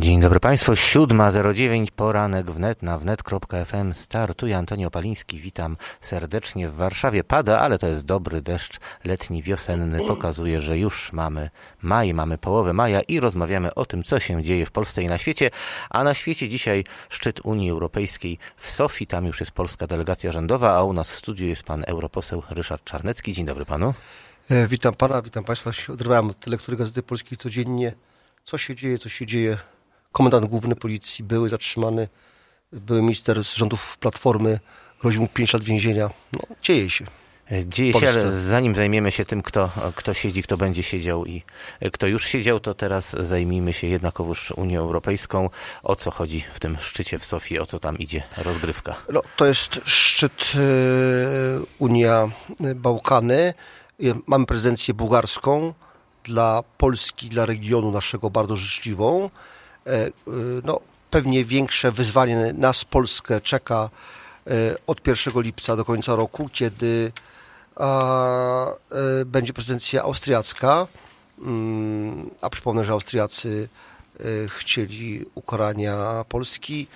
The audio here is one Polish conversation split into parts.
Dzień dobry Państwu, 7:09, poranek wnet na wnet.fm. Startuje Antoni Opaliński, witam serdecznie w Warszawie. Pada, ale to jest dobry deszcz letni, wiosenny, pokazuje, że już mamy maj, mamy połowę maja i rozmawiamy o tym, co się dzieje w Polsce i na świecie. A na świecie dzisiaj szczyt Unii Europejskiej w Sofii, tam już jest polska delegacja rządowa, a u nas w studiu jest pan europoseł Ryszard Czarnecki. Dzień dobry panu. Witam pana, witam państwa. Odrywałem od lektury Gazety Polskiej codziennie. Co się dzieje? Komendant główny policji były zatrzymany, były minister z rządów Platformy, groził mu 5 lat więzienia. No, dzieje się. Dzieje się, ale zanim zajmiemy się tym, kto siedzi, kto będzie siedział i kto już siedział, to teraz zajmijmy się jednakowoż Unią Europejską. O co chodzi w tym szczycie w Sofii, o co tam idzie rozgrywka? No, to jest szczyt Unia Bałkany. Mamy prezydencję bułgarską, dla Polski, dla regionu naszego bardzo życzliwą. No, pewnie większe wyzwanie nas, Polskę, czeka od 1 lipca do końca roku, kiedy będzie prezydencja austriacka. A przypomnę, że Austriacy chcieli ukarania Polski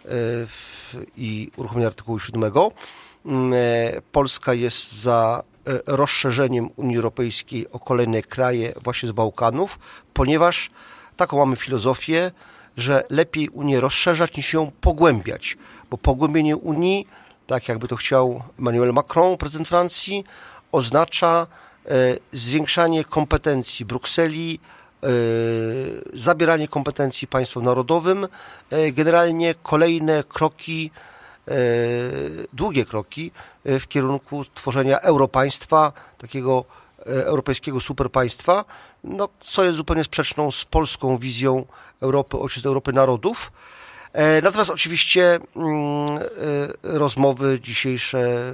i uruchomienia artykułu 7. Polska jest za rozszerzeniem Unii Europejskiej o kolejne kraje właśnie z Bałkanów, ponieważ taką mamy filozofię, że lepiej Unię rozszerzać niż ją pogłębiać, bo pogłębienie Unii, tak jakby to chciał Emmanuel Macron, prezydent Francji, oznacza zwiększanie kompetencji Brukseli, zabieranie kompetencji państwom narodowym, generalnie kolejne kroki, długie kroki w kierunku tworzenia europaństwa, takiego europejskiego superpaństwa, no, co jest zupełnie sprzeczną z polską wizją Europy, ojczyzny Europy narodów. Natomiast oczywiście rozmowy dzisiejsze,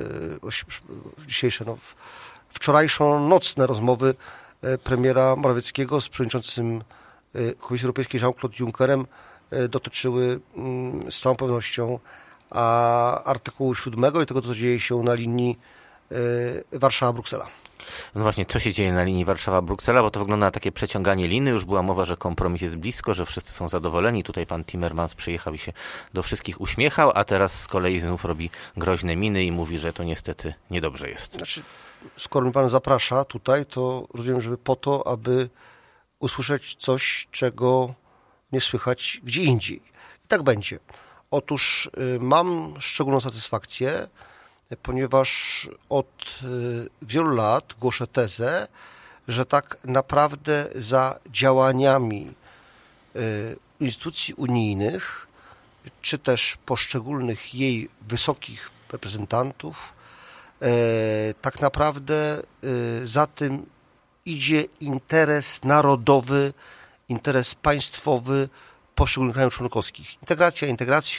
wczorajszą nocne rozmowy premiera Morawieckiego z przewodniczącym Komisji Europejskiej Jean-Claude Junckerem dotyczyły z całą pewnością artykułu 7 i tego, co dzieje się na linii Warszawa-Bruksela. No właśnie, co się dzieje na linii Warszawa-Bruksela, bo to wygląda na takie przeciąganie liny. Już była mowa, że kompromis jest blisko, że wszyscy są zadowoleni. Tutaj pan Timmermans przyjechał i się do wszystkich uśmiechał, a teraz z kolei znów robi groźne miny i mówi, że to niestety niedobrze jest. Znaczy, skoro mnie pan zaprasza tutaj, to rozumiem, żeby po to, aby usłyszeć coś, czego nie słychać gdzie indziej. I tak będzie. Otóż mam szczególną satysfakcję, ponieważ od wielu lat głoszę tezę, że tak naprawdę za działaniami instytucji unijnych, czy też poszczególnych jej wysokich reprezentantów, tak naprawdę za tym idzie interes narodowy, interes państwowy poszczególnych krajów członkowskich. Integracja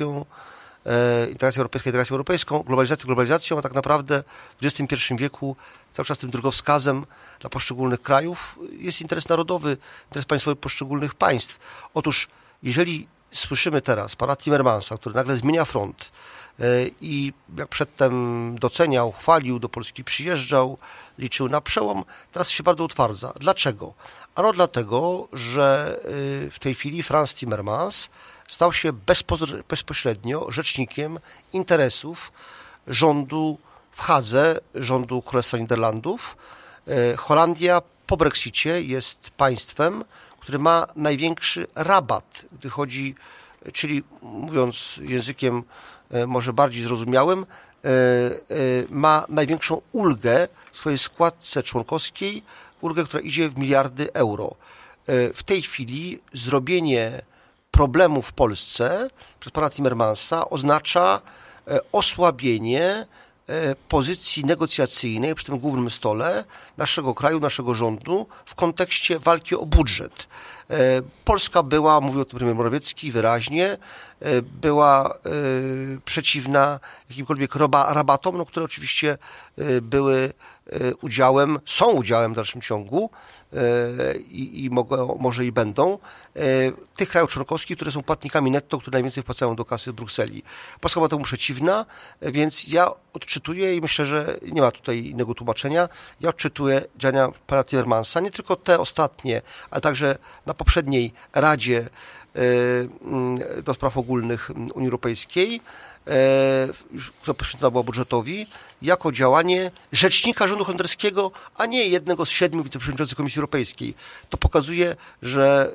europejską, globalizacją, a tak naprawdę w XXI wieku cały czas tym drogowskazem dla poszczególnych krajów jest interes narodowy, interes państwowy poszczególnych państw. Otóż, jeżeli słyszymy teraz pana Timmermansa, który nagle zmienia front i jak przedtem doceniał, chwalił, do Polski przyjeżdżał, liczył na przełom, teraz się bardzo utwardza. Dlaczego? Ano dlatego, że w tej chwili Frans Timmermans stał się bezpośrednio rzecznikiem interesów rządu w Hadze, rządu Królestwa Niderlandów. Holandia po Brexicie jest państwem, które ma największy rabat, gdy chodzi, czyli mówiąc językiem może bardziej zrozumiałym, ma największą ulgę w swojej składce członkowskiej, ulgę, która idzie w miliardy euro. W tej chwili zrobienie problemu w Polsce przez pana Timmermansa oznacza osłabienie pozycji negocjacyjnej przy tym głównym stole naszego kraju, naszego rządu w kontekście walki o budżet. Polska była, mówił o tym premier Morawiecki wyraźnie, była przeciwna jakimkolwiek rabatom, które oczywiście były udziałem, są udziałem w dalszym ciągu i może i będą tych krajów członkowskich, które są płatnikami netto, które najwięcej wpłacają do kasy w Brukseli. Polska była temu przeciwna, więc ja odczytuję i myślę, że nie ma tutaj innego tłumaczenia. Ja odczytuję działania pana Timmermansa, nie tylko te ostatnie, ale także na poprzedniej Radzie do spraw ogólnych Unii Europejskiej, która poświęcona była budżetowi, jako działanie rzecznika rządu holenderskiego, a nie jednego z 7 wiceprzewodniczących Komisji Europejskiej. To pokazuje, że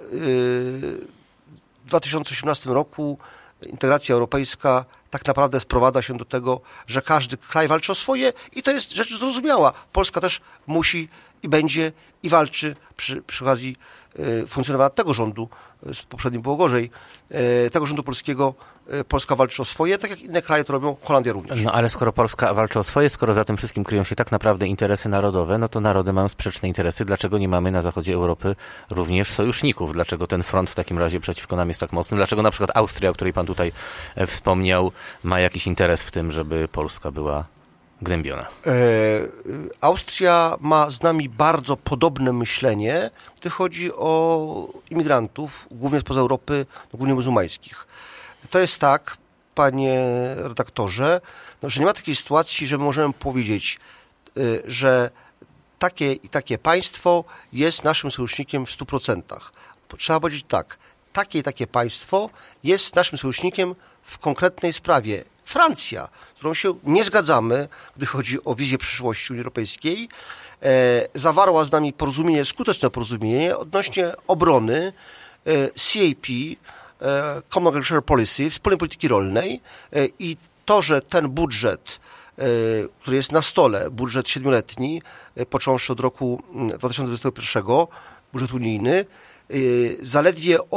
w 2018 roku integracja europejska tak naprawdę sprowadza się do tego, że każdy kraj walczy o swoje i to jest rzecz zrozumiała. Polska też musi i będzie i walczy przy okazji funkcjonowania tego rządu, poprzednim było gorzej, tego rządu polskiego. Polska walczy o swoje, tak jak inne kraje to robią, Holandia również. No ale skoro Polska walczy o swoje, skoro za tym wszystkim kryją się tak naprawdę interesy narodowe, no to narody mają sprzeczne interesy. Dlaczego nie mamy na zachodzie Europy również sojuszników? Dlaczego ten front w takim razie przeciwko nam jest tak mocny? Dlaczego na przykład Austria, o której pan tutaj wspomniał, ma jakiś interes w tym, żeby Polska była gnębiona? Austria ma z nami bardzo podobne myślenie, gdy chodzi o imigrantów, głównie spoza Europy, głównie muzułmańskich. To jest tak, panie redaktorze, że nie ma takiej sytuacji, że możemy powiedzieć, że takie i takie państwo jest naszym sojusznikiem w 100%. Trzeba powiedzieć tak, takie i takie państwo jest naszym sojusznikiem w konkretnej sprawie. Francja, z którą się nie zgadzamy, gdy chodzi o wizję przyszłości Unii Europejskiej, zawarła z nami porozumienie, skuteczne porozumienie odnośnie obrony CAP, Common Agricultural Policy, wspólnej polityki rolnej, i to, że ten budżet, który jest na stole, budżet 7-letni, począwszy od roku 2021, budżet unijny, zaledwie o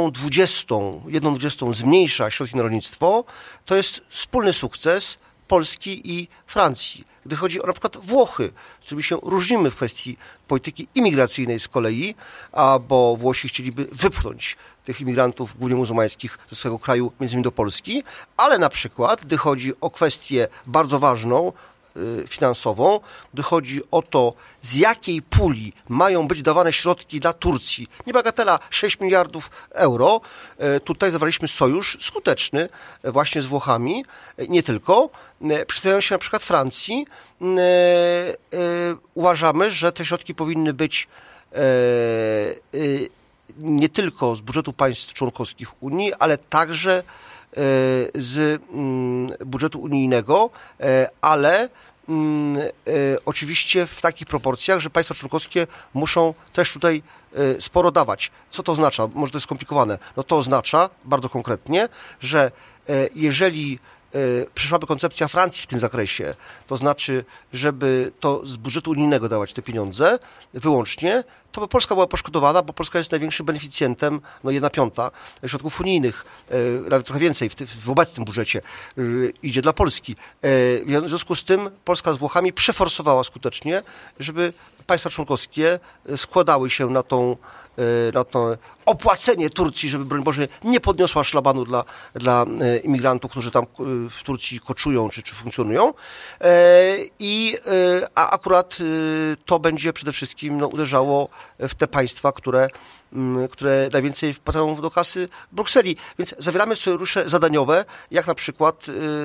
1/20 zmniejsza środki na rolnictwo, to jest wspólny sukces Polski i Francji. Gdy chodzi o na przykład Włochy, z którymi się różnimy w kwestii polityki imigracyjnej z kolei, bo Włosi chcieliby wypchnąć tych imigrantów, głównie muzułmańskich, ze swojego kraju, między innymi do Polski, ale na przykład, gdy chodzi o kwestię bardzo ważną, finansową, gdy chodzi o to, z jakiej puli mają być dawane środki dla Turcji. Niebagatela 6 miliardów euro. Tutaj zawarliśmy sojusz skuteczny właśnie z Włochami, nie tylko. Przedstawiając się na przykład Francji, uważamy, że te środki powinny być nie tylko z budżetu państw członkowskich Unii, ale także z budżetu unijnego, ale oczywiście w takich proporcjach, że państwa członkowskie muszą też tutaj sporo dawać. Co to oznacza? Może to jest skomplikowane. No to oznacza bardzo konkretnie, że jeżeli przyszłaby koncepcja Francji w tym zakresie, to znaczy, żeby to z budżetu unijnego dawać te pieniądze wyłącznie, to by Polska była poszkodowana, bo Polska jest największym beneficjentem, 1/5 środków unijnych, nawet trochę więcej w obecnym budżecie idzie dla Polski. W związku z tym Polska z Włochami przeforsowała skutecznie, żeby państwa członkowskie składały się na to opłacenie Turcji, żeby, broń Boże, nie podniosła szlabanu dla imigrantów, którzy tam w Turcji koczują czy funkcjonują. A akurat to będzie przede wszystkim uderzało w te państwa, które najwięcej wpłacają do kasy Brukseli. Więc zawieramy sojusze zadaniowe, jak na przykład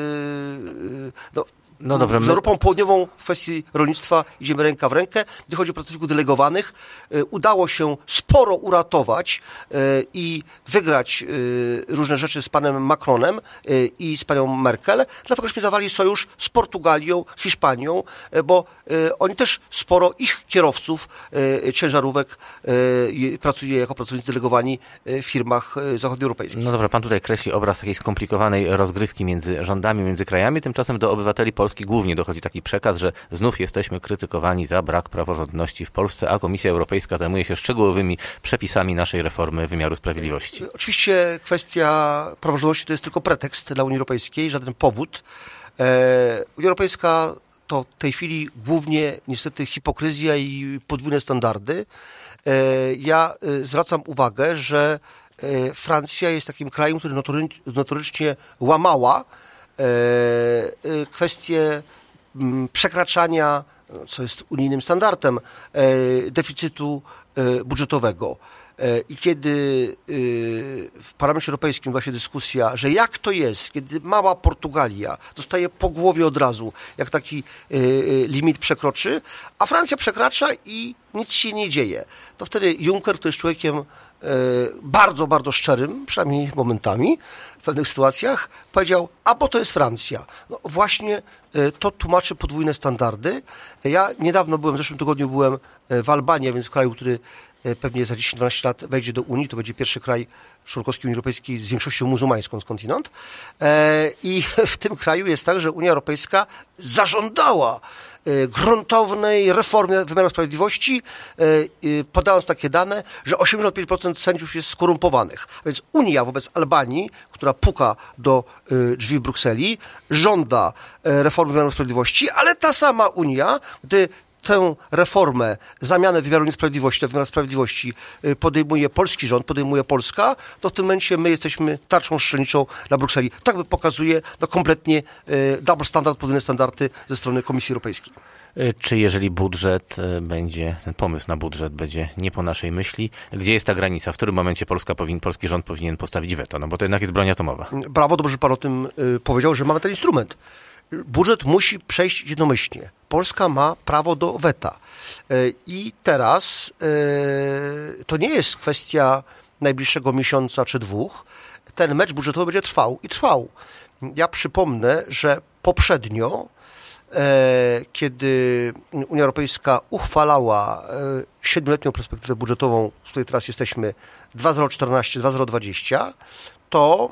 no dobrze, z Europą Południową w kwestii rolnictwa idziemy ręka w rękę. Gdy chodzi o pracowników delegowanych, udało się sporo uratować i wygrać różne rzeczy z panem Macronem i z panią Merkel, dlatego żeśmy zawarli sojusz z Portugalią, Hiszpanią, bo oni też sporo, ich kierowców ciężarówek pracuje jako pracownicy delegowani w firmach zachodnioeuropejskich. No dobrze, pan tutaj kreśli obraz takiej skomplikowanej rozgrywki między rządami, między krajami, tymczasem do obywateli Polski głównie dochodzi taki przekaz, że znów jesteśmy krytykowani za brak praworządności w Polsce, a Komisja Europejska zajmuje się szczegółowymi przepisami naszej reformy wymiaru sprawiedliwości. Oczywiście kwestia praworządności to jest tylko pretekst dla Unii Europejskiej, żaden powód. Unia Europejska to w tej chwili głównie niestety hipokryzja i podwójne standardy. Ja zwracam uwagę, że Francja jest takim krajem, który notorycznie łamała kwestie przekraczania, co jest unijnym standardem, deficytu budżetowego. I kiedy w Parlamencie Europejskim była się dyskusja, że jak to jest, kiedy mała Portugalia dostaje po głowie od razu, jak taki limit przekroczy, a Francja przekracza i nic się nie dzieje, to wtedy Juncker, który jest człowiekiem bardzo, bardzo szczerym, przynajmniej momentami, w pewnych sytuacjach, powiedział, bo to jest Francja. No właśnie to tłumaczy podwójne standardy. Ja niedawno w zeszłym tygodniu byłem w Albanii, więc w kraju, który pewnie za 10-12 lat wejdzie do Unii, to będzie pierwszy kraj członkowski Unii Europejskiej z większością muzułmańską skądinąd. I w tym kraju jest tak, że Unia Europejska zażądała gruntownej reformy wymiaru sprawiedliwości, podając takie dane, że 85% sędziów jest skorumpowanych. A więc Unia wobec Albanii, która puka do drzwi Brukseli, żąda reformy wymiaru sprawiedliwości, ale ta sama Unia, gdy tę reformę, zamianę wymiaru niesprawiedliwości na wymiar sprawiedliwości podejmuje polski rząd, podejmuje Polska, to w tym momencie my jesteśmy tarczą strzelniczą dla Brukseli. Tak by pokazuje kompletnie double standard, podwójne standardy ze strony Komisji Europejskiej. Czy jeżeli budżet będzie, ten pomysł na budżet będzie nie po naszej myśli, gdzie jest ta granica? W którym momencie polski rząd powinien postawić weto? No bo to jednak jest broń atomowa. Brawo, dobrze, że pan o tym powiedział, że mamy ten instrument. Budżet musi przejść jednomyślnie. Polska ma prawo do weta. I teraz to nie jest kwestia najbliższego miesiąca czy dwóch. Ten mecz budżetowy będzie trwał i trwał. Ja przypomnę, że poprzednio, kiedy Unia Europejska uchwalała 7-letnią perspektywę budżetową, w której teraz jesteśmy 2014-2020, to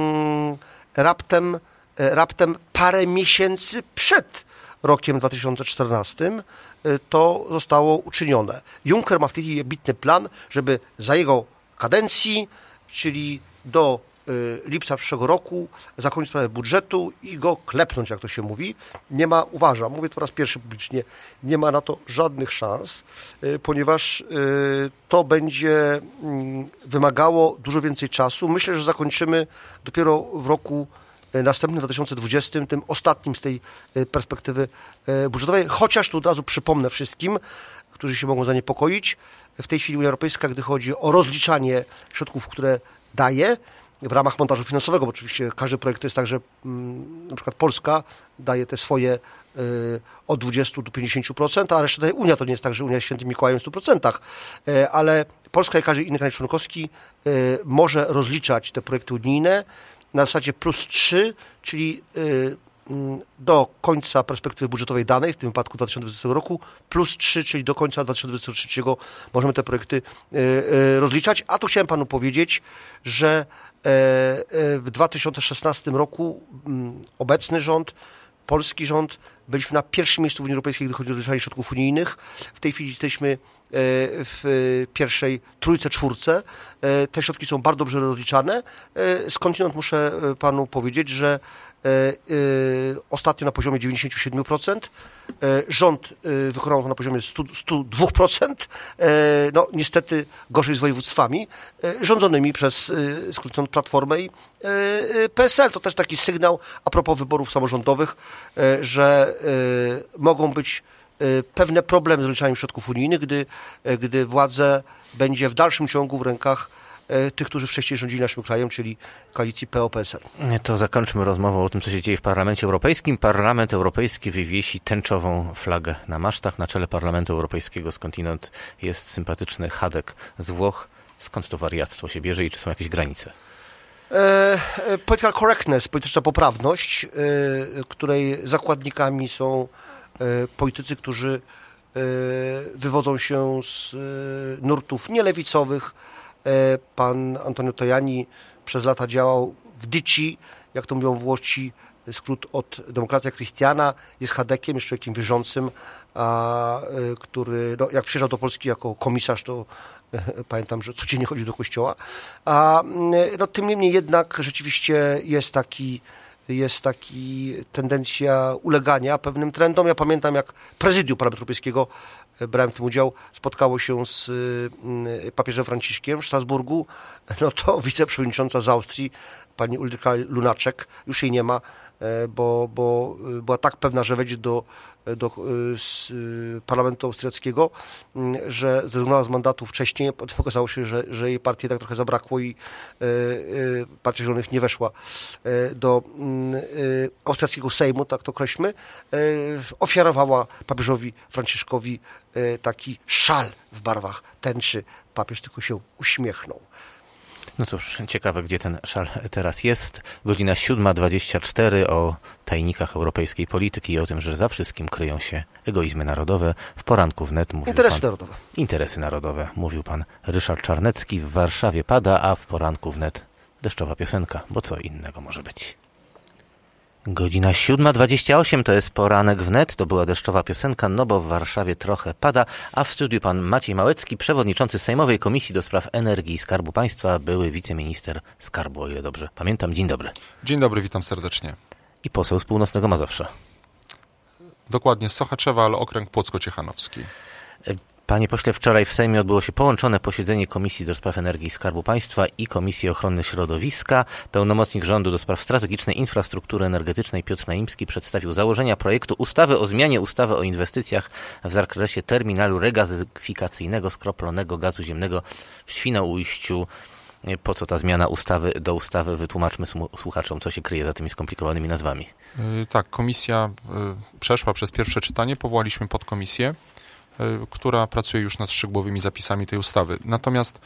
raptem parę miesięcy przed rokiem 2014 to zostało uczynione. Juncker ma w tej chwili ambitny plan, żeby za jego kadencji, czyli do lipca przyszłego roku, zakończyć sprawę budżetu i go klepnąć, jak to się mówi. Nie ma, uważam, mówię to po raz pierwszy publicznie, nie ma na to żadnych szans, ponieważ to będzie wymagało dużo więcej czasu. Myślę, że zakończymy dopiero w roku następnym, 2020, tym ostatnim z tej perspektywy budżetowej, chociaż tu od razu przypomnę wszystkim, którzy się mogą zaniepokoić, w tej chwili Unia Europejska, gdy chodzi o rozliczanie środków, które daje w ramach montażu finansowego, bo oczywiście każdy projekt to jest tak, że na przykład Polska daje te swoje od 20 do 50%, a resztę daje Unia. To nie jest tak, że Unia jest świętym Mikołajem w 100%, ale Polska i każdy inny kraj członkowski może rozliczać te projekty unijne na zasadzie +3, czyli do końca perspektywy budżetowej danej, w tym wypadku 2020 roku, +3, czyli do końca 2023 możemy te projekty rozliczać. A tu chciałem panu powiedzieć, że w 2016 roku obecny rząd, polski rząd, byliśmy na pierwszym miejscu w Unii Europejskiej, gdy chodzi o rozliczanie środków unijnych. W tej chwili jesteśmy w pierwszej trójce, czwórce. Te środki są bardzo dobrze rozliczane. Skądinąd muszę panu powiedzieć, że ostatnio na poziomie 97%. Rząd wykonał to na poziomie 102%. No niestety gorzej z województwami rządzonymi przez skróconą Platformę i PSL. To też taki sygnał a propos wyborów samorządowych, że mogą być pewne problemy z rozliczaniem środków unijnych, gdy władzę będzie w dalszym ciągu w rękach tych, którzy wcześniej rządzili naszym krajem, czyli koalicji PO-PSL. To zakończmy rozmowę o tym, co się dzieje w Parlamencie Europejskim. Parlament Europejski wywiesi tęczową flagę na masztach. Na czele Parlamentu Europejskiego skądinąd jest sympatyczny chadek z Włoch. Skąd to wariactwo się bierze i czy są jakieś granice? Political correctness, polityczna poprawność, której zakładnikami są politycy, którzy wywodzą się z nurtów nielewicowych. Pan Antonio Tajani przez lata działał w Dici, jak to mówią Włosi, skrót od Demokracja Christiana, jest chadekiem, jest człowiekiem wierzącym, który, no, jak przyjeżdżał do Polski jako komisarz, to pamiętam, że codziennie chodził do kościoła. No, tym niemniej jednak rzeczywiście jest taki tendencja ulegania pewnym trendom. Ja pamiętam, jak prezydium Parlamentu Europejskiego, brałem w tym udział, spotkało się z papieżem Franciszkiem w Strasburgu, no to wiceprzewodnicząca z Austrii, pani Ulrika Lunacek, już jej nie ma, bo była tak pewna, że wejdzie do parlamentu austriackiego, że zrezygnowała z mandatu wcześniej, potem okazało się, że jej partii tak trochę zabrakło i Partia Zielonych nie weszła do austriackiego Sejmu, tak to określmy. Ofiarowała papieżowi Franciszkowi taki szal w barwach tęczy. Papież tylko się uśmiechnął. No cóż, ciekawe, gdzie ten szal teraz jest. Godzina 7:24 o tajnikach europejskiej polityki i o tym, że za wszystkim kryją się egoizmy narodowe. W poranku wnet mówił Interesy narodowe. Interesy narodowe, mówił pan Ryszard Czarnecki. W Warszawie pada, a w poranku wnet deszczowa piosenka, bo co innego może być. Godzina 7:28 to jest poranek wnet, to była deszczowa piosenka, no bo w Warszawie trochę pada, a w studiu pan Maciej Małecki, przewodniczący Sejmowej Komisji do Spraw Energii i Skarbu Państwa, były wiceminister skarbu, o ile dobrze pamiętam. Dzień dobry. Dzień dobry, witam serdecznie. I poseł z północnego Mazowsza. Dokładnie z Sochaczewa, ale okręg Płocko-Ciechanowski. Panie pośle, wczoraj w Sejmie odbyło się połączone posiedzenie Komisji do Spraw Energii i Skarbu Państwa i Komisji Ochrony Środowiska. Pełnomocnik rządu do spraw strategicznej infrastruktury energetycznej Piotr Naimski przedstawił założenia projektu ustawy o zmianie ustawy o inwestycjach w zakresie terminalu regazyfikacyjnego skroplonego gazu ziemnego w Świnoujściu. Po co ta zmiana ustawy do ustawy? Wytłumaczmy słuchaczom, co się kryje za tymi skomplikowanymi nazwami. Tak, komisja przeszła przez pierwsze czytanie, powołaliśmy podkomisję, która pracuje już nad szczegółowymi zapisami tej ustawy. Natomiast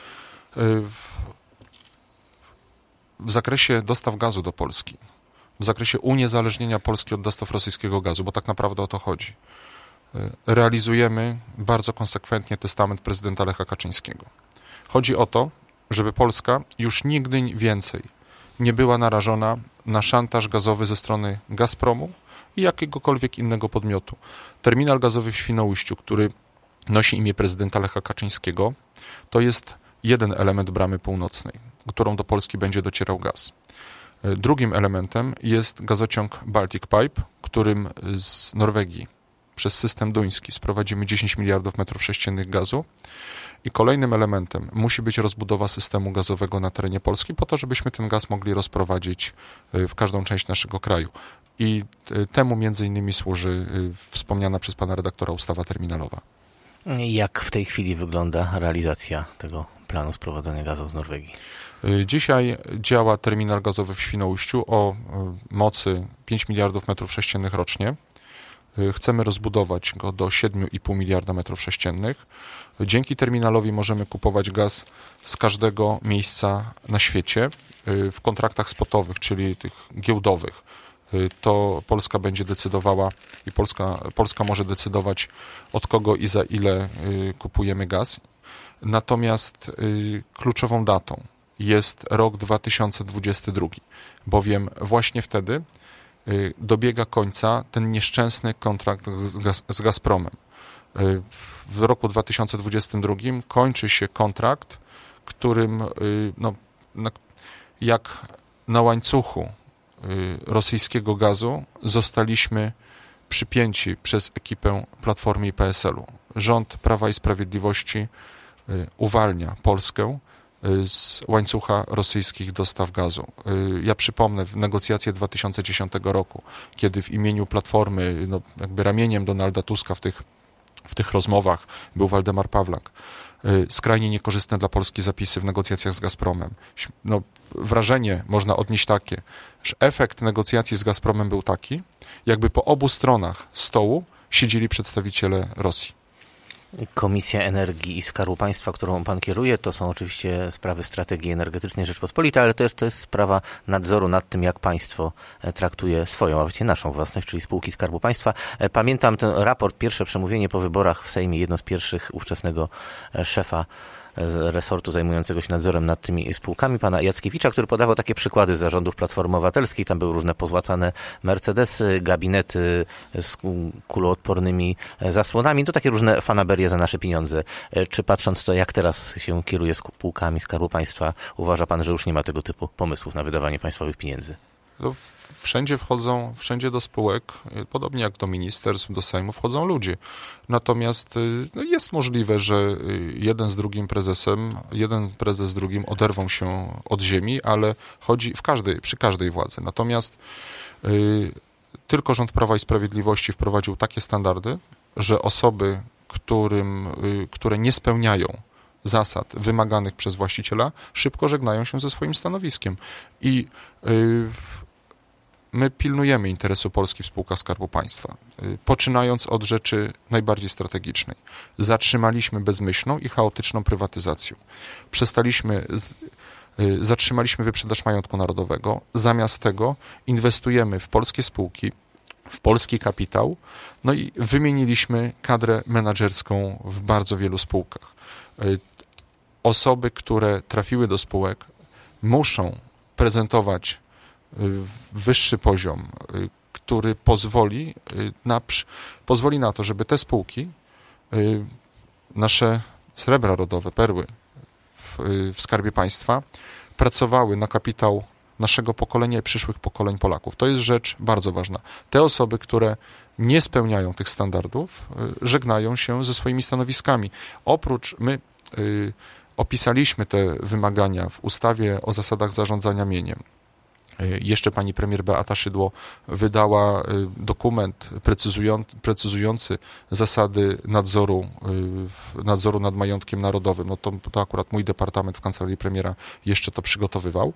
w zakresie dostaw gazu do Polski, w zakresie uniezależnienia Polski od dostaw rosyjskiego gazu, bo tak naprawdę o to chodzi, realizujemy bardzo konsekwentnie testament prezydenta Lecha Kaczyńskiego. Chodzi o to, żeby Polska już nigdy więcej nie była narażona na szantaż gazowy ze strony Gazpromu i jakiegokolwiek innego podmiotu. Terminal gazowy w Świnoujściu, który nosi imię prezydenta Lecha Kaczyńskiego, to jest jeden element bramy północnej, którą do Polski będzie docierał gaz. Drugim elementem jest gazociąg Baltic Pipe, którym z Norwegii przez system duński sprowadzimy 10 miliardów metrów sześciennych gazu. I kolejnym elementem musi być rozbudowa systemu gazowego na terenie Polski po to, żebyśmy ten gaz mogli rozprowadzić w każdą część naszego kraju. I temu między innymi służy wspomniana przez pana redaktora ustawa terminalowa. Jak w tej chwili wygląda realizacja tego planu sprowadzania gazu z Norwegii? Dzisiaj działa terminal gazowy w Świnoujściu o mocy 5 miliardów metrów sześciennych rocznie. Chcemy rozbudować go do 7,5 miliarda metrów sześciennych. Dzięki terminalowi możemy kupować gaz z każdego miejsca na świecie w kontraktach spotowych, czyli tych giełdowych. To Polska będzie decydowała i Polska może decydować, od kogo i za ile kupujemy gaz. Natomiast kluczową datą jest rok 2022, bowiem właśnie wtedy dobiega końca ten nieszczęsny kontrakt z Gazpromem. W roku 2022 kończy się kontrakt, którym jak na łańcuchu rosyjskiego gazu zostaliśmy przypięci przez ekipę Platformy i PSL-u. Rząd Prawa i Sprawiedliwości uwalnia Polskę z łańcucha rosyjskich dostaw gazu. Ja przypomnę negocjacje 2010 roku, kiedy w imieniu Platformy, jakby ramieniem Donalda Tuska w tych rozmowach był Waldemar Pawlak. Skrajnie niekorzystne dla Polski zapisy w negocjacjach z Gazpromem. Wrażenie można odnieść takie, że efekt negocjacji z Gazpromem był taki, jakby po obu stronach stołu siedzieli przedstawiciele Rosji. Komisja Energii i Skarbu Państwa, którą pan kieruje, to są oczywiście sprawy strategii energetycznej Rzeczpospolitej, ale to jest sprawa nadzoru nad tym, jak państwo traktuje swoją, a właściwie naszą własność, czyli spółki Skarbu Państwa. Pamiętam ten raport, pierwsze przemówienie po wyborach w Sejmie, jedno z pierwszych ówczesnego szefa z resortu zajmującego się nadzorem nad tymi spółkami, pana Jackiewicza, który podawał takie przykłady z zarządów Platformy Obywatelskiej. Tam były różne pozłacane Mercedesy, gabinety z kuloodpornymi zasłonami. To takie różne fanaberie za nasze pieniądze. Czy patrząc to, jak teraz się kieruje spółkami Skarbu Państwa, uważa pan, że już nie ma tego typu pomysłów na wydawanie państwowych pieniędzy? Wszędzie do spółek, podobnie jak do ministerstw, do Sejmu, wchodzą ludzie. Natomiast jest możliwe, że jeden prezes z drugim oderwą się od ziemi, ale chodzi przy każdej władzy. Natomiast tylko rząd Prawa i Sprawiedliwości wprowadził takie standardy, że osoby, które nie spełniają zasad wymaganych przez właściciela, szybko żegnają się ze swoim stanowiskiem. I my pilnujemy interesu Polski w spółkach Skarbu Państwa, poczynając od rzeczy najbardziej strategicznej. Zatrzymaliśmy bezmyślną i chaotyczną prywatyzację. Zatrzymaliśmy wyprzedaż majątku narodowego. Zamiast tego inwestujemy w polskie spółki, w polski kapitał, no i wymieniliśmy kadrę menadżerską w bardzo wielu spółkach. Osoby, które trafiły do spółek, muszą prezentować wyższy poziom, który pozwoli na to, żeby te spółki, nasze srebra rodowe, perły w Skarbie Państwa, pracowały na kapitał naszego pokolenia i przyszłych pokoleń Polaków. To jest rzecz bardzo ważna. Te osoby, które nie spełniają tych standardów, żegnają się ze swoimi stanowiskami. My opisaliśmy te wymagania w ustawie o zasadach zarządzania mieniem. Jeszcze pani premier Beata Szydło wydała dokument precyzujący zasady nadzoru nad majątkiem narodowym. No to akurat mój departament w kancelarii premiera jeszcze to przygotowywał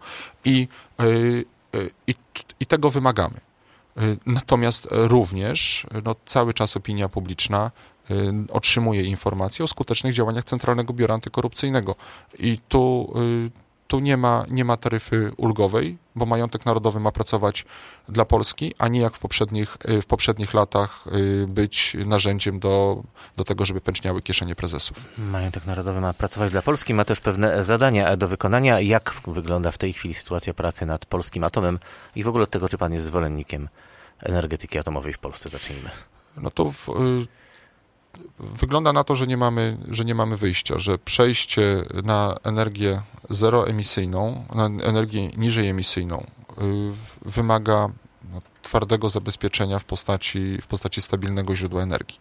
i tego wymagamy. Natomiast również cały czas opinia publiczna otrzymuje informacje o skutecznych działaniach Centralnego Biura Antykorupcyjnego i tu nie ma taryfy ulgowej, bo majątek narodowy ma pracować dla Polski, a nie jak w poprzednich latach być narzędziem do tego, żeby pęczniały kieszenie prezesów. Majątek narodowy ma pracować dla Polski, ma też pewne zadania do wykonania. Jak wygląda w tej chwili sytuacja pracy nad polskim atomem i w ogóle od tego, czy pan jest zwolennikiem energetyki atomowej w Polsce? Zacznijmy. No to wygląda na to, że nie mamy wyjścia, że przejście na energię zeroemisyjną, na energię niżej emisyjną wymaga twardego zabezpieczenia w postaci stabilnego źródła energii.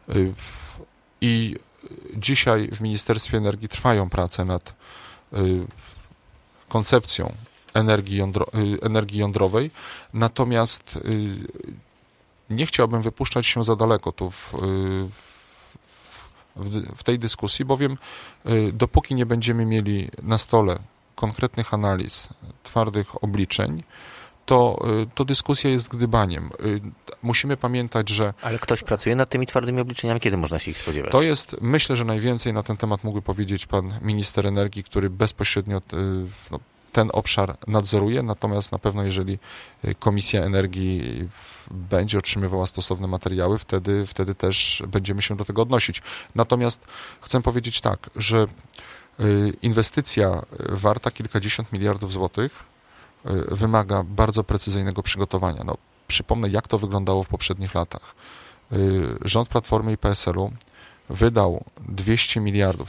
I dzisiaj w Ministerstwie Energii trwają prace nad koncepcją energii jądrowej, natomiast nie chciałbym wypuszczać się za daleko tu w tej dyskusji, bowiem dopóki nie będziemy mieli na stole konkretnych analiz, twardych obliczeń, to dyskusja jest gdybaniem. Musimy pamiętać, że... Ale ktoś pracuje nad tymi twardymi obliczeniami? Kiedy można się ich spodziewać? Myślę, że najwięcej na ten temat mógłby powiedzieć pan minister energii, który bezpośrednio ten obszar nadzoruje, natomiast na pewno jeżeli Komisja Energii będzie otrzymywała stosowne materiały, wtedy też będziemy się do tego odnosić. Natomiast chcę powiedzieć tak, że inwestycja warta kilkadziesiąt miliardów złotych wymaga bardzo precyzyjnego przygotowania. Przypomnę, jak to wyglądało w poprzednich latach. Rząd Platformy i PSL-u wydał 200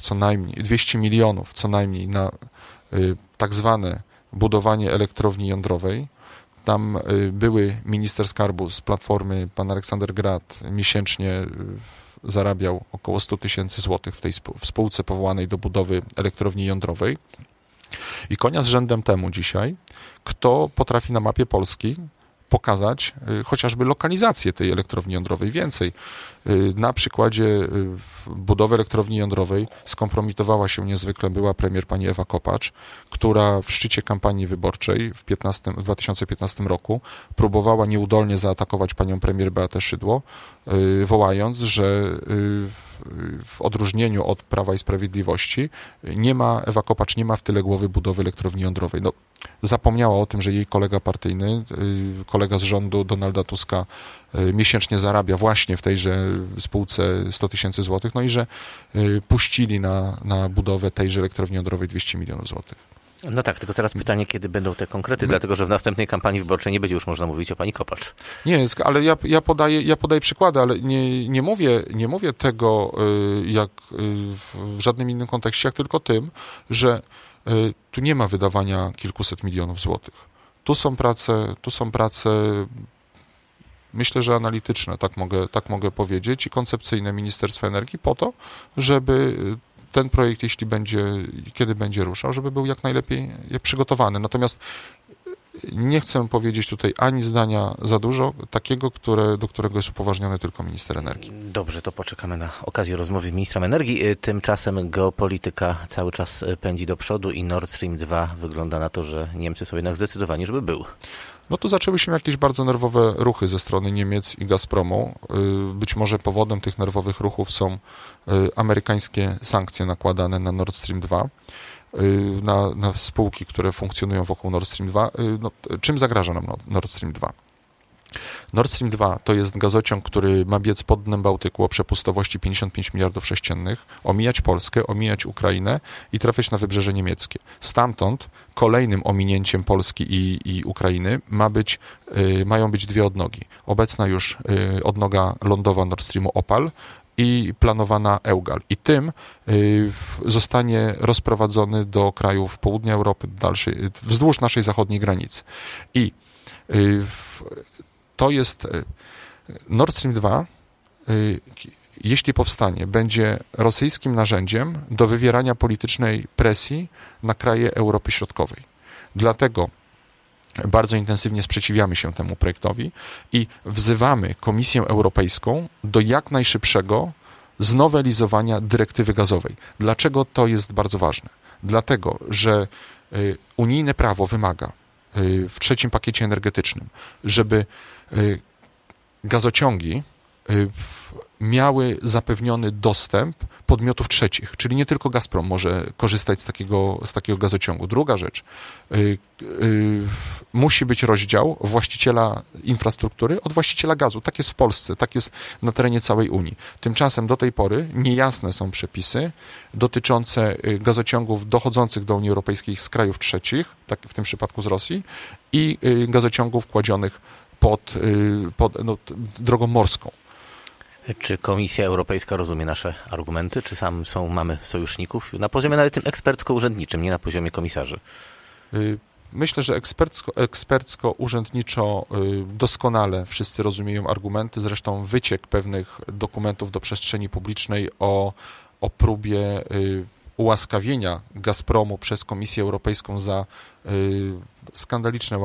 milionów co najmniej na tak zwane budowanie elektrowni jądrowej. Tam były minister skarbu z Platformy, pan Aleksander Grad, miesięcznie zarabiał około 100 000 złotych w spółce powołanej do budowy elektrowni jądrowej. I konia z rzędem temu dzisiaj, kto potrafi na mapie Polski pokazać chociażby lokalizację tej elektrowni jądrowej. Więcej. Na przykładzie budowy elektrowni jądrowej skompromitowała się niezwykle była premier pani Ewa Kopacz, która w szczycie kampanii wyborczej w 2015 roku próbowała nieudolnie zaatakować panią premier Beatę Szydło, wołając, że w odróżnieniu od Prawa i Sprawiedliwości Ewa Kopacz nie ma w tyle głowy budowy elektrowni jądrowej. Zapomniała o tym, że jej kolega partyjny, kolega z rządu Donalda Tuska miesięcznie zarabia właśnie w tejże spółce 100 000 złotych, i że puścili na budowę tejże elektrowni jądrowej 200 milionów złotych. No tak, tylko teraz pytanie, kiedy będą te konkrety, dlatego że w następnej kampanii wyborczej nie będzie już można mówić o pani Kopacz. Nie, ale ja podaję przykłady, ale nie mówię tego jak w żadnym innym kontekście, jak tylko tym, że tu nie ma wydawania kilkuset milionów złotych. Tu są prace, myślę, że analityczne, tak mogę powiedzieć, i koncepcyjne Ministerstwa Energii po to, żeby ten projekt, kiedy będzie ruszał, żeby był jak najlepiej przygotowany. Natomiast nie chcę powiedzieć tutaj ani zdania za dużo, takiego, do którego jest upoważniony tylko minister energii. Dobrze, to poczekamy na okazję rozmowy z ministrem energii. Tymczasem geopolityka cały czas pędzi do przodu i Nord Stream 2 wygląda na to, że Niemcy są jednak zdecydowani, żeby był. No tu zaczęły się jakieś bardzo nerwowe ruchy ze strony Niemiec i Gazpromu. Być może powodem tych nerwowych ruchów są amerykańskie sankcje nakładane na Nord Stream 2. Na spółki, które funkcjonują wokół Nord Stream 2. Czym zagraża nam Nord Stream 2? Nord Stream 2 to jest gazociąg, który ma biec pod dnem Bałtyku o przepustowości 55 miliardów sześciennych, omijać Polskę, omijać Ukrainę i trafiać na wybrzeże niemieckie. Stamtąd kolejnym ominięciem Polski i Ukrainy mają być dwie odnogi. Obecna już odnoga lądowa Nord Streamu Opal i planowana EUGAL. I tym zostanie rozprowadzony do krajów południa Europy, wzdłuż naszej zachodniej granicy. I to jest Nord Stream 2, jeśli powstanie, będzie rosyjskim narzędziem do wywierania politycznej presji na kraje Europy Środkowej. Dlatego bardzo intensywnie sprzeciwiamy się temu projektowi i wzywamy Komisję Europejską do jak najszybszego znowelizowania dyrektywy gazowej. Dlaczego to jest bardzo ważne? Dlatego, że unijne prawo wymaga w trzecim pakiecie energetycznym, żeby gazociągi miały zapewniony dostęp podmiotów trzecich, czyli nie tylko Gazprom może korzystać z takiego gazociągu. Druga rzecz, musi być rozdział właściciela infrastruktury od właściciela gazu. Tak jest w Polsce, tak jest na terenie całej Unii. Tymczasem do tej pory niejasne są przepisy dotyczące gazociągów dochodzących do Unii Europejskiej z krajów trzecich, tak w tym przypadku z Rosji, i gazociągów kładzionych pod drogą morską. Czy Komisja Europejska rozumie nasze argumenty? Czy mamy sojuszników? Na poziomie nawet tym ekspercko-urzędniczym, nie na poziomie komisarzy. Myślę, że ekspercko-urzędniczo doskonale wszyscy rozumieją argumenty. Zresztą wyciek pewnych dokumentów do przestrzeni publicznej o próbie ułaskawienia Gazpromu przez Komisję Europejską za skandaliczne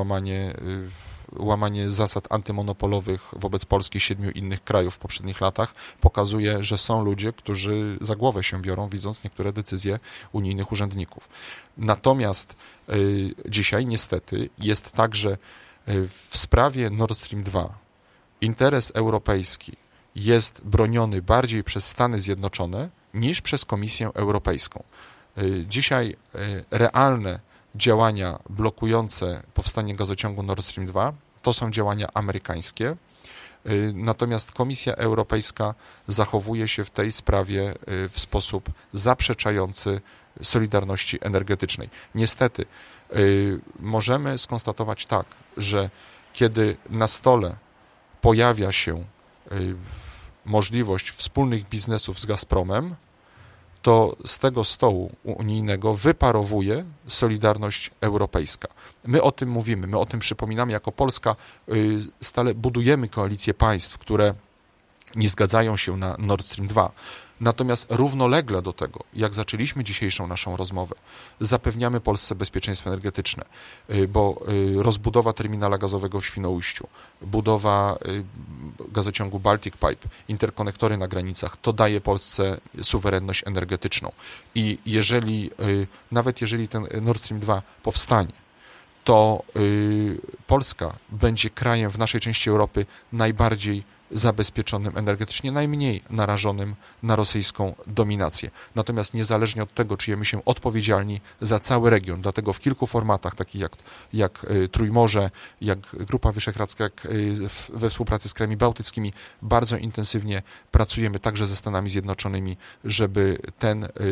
łamanie zasad antymonopolowych wobec Polski i 7 innych krajów w poprzednich latach pokazuje, że są ludzie, którzy za głowę się biorą, widząc niektóre decyzje unijnych urzędników. Natomiast dzisiaj niestety jest tak, że w sprawie Nord Stream 2 interes europejski jest broniony bardziej przez Stany Zjednoczone niż przez Komisję Europejską. Dzisiaj realne działania blokujące powstanie gazociągu Nord Stream 2 to są działania amerykańskie, natomiast Komisja Europejska zachowuje się w tej sprawie w sposób zaprzeczający solidarności energetycznej. Niestety możemy skonstatować tak, że kiedy na stole pojawia się możliwość wspólnych biznesów z Gazpromem, to z tego stołu unijnego wyparowuje solidarność europejska. My o tym mówimy, my o tym przypominamy. Jako Polska stale budujemy koalicję państw, które nie zgadzają się na Nord Stream 2. Natomiast równolegle do tego, jak zaczęliśmy dzisiejszą naszą rozmowę, zapewniamy Polsce bezpieczeństwo energetyczne, bo rozbudowa terminala gazowego w Świnoujściu, budowa gazociągu Baltic Pipe, interkonektory na granicach, to daje Polsce suwerenność energetyczną. I nawet jeżeli ten Nord Stream 2 powstanie, to Polska będzie krajem w naszej części Europy najbardziej zabezpieczonym energetycznie, najmniej narażonym na rosyjską dominację. Natomiast niezależnie od tego, czujemy się odpowiedzialni za cały region. Dlatego w kilku formatach, takich jak Trójmorze, jak Grupa Wyszehradzka, jak we współpracy z krajami bałtyckimi, bardzo intensywnie pracujemy także ze Stanami Zjednoczonymi, żeby ten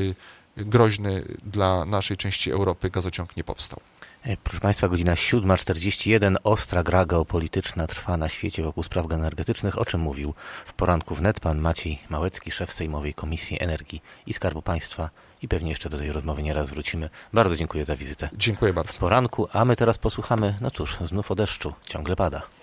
groźny dla naszej części Europy gazociąg nie powstał. Proszę Państwa, godzina 7:41. Ostra gra geopolityczna trwa na świecie wokół spraw energetycznych, o czym mówił w poranku wnet pan Maciej Małecki, szef Sejmowej Komisji Energii i Skarbu Państwa. I pewnie jeszcze do tej rozmowy nieraz wrócimy. Bardzo dziękuję za wizytę. Dziękuję bardzo. W poranku, a my teraz posłuchamy, no cóż, znów o deszczu. Ciągle pada.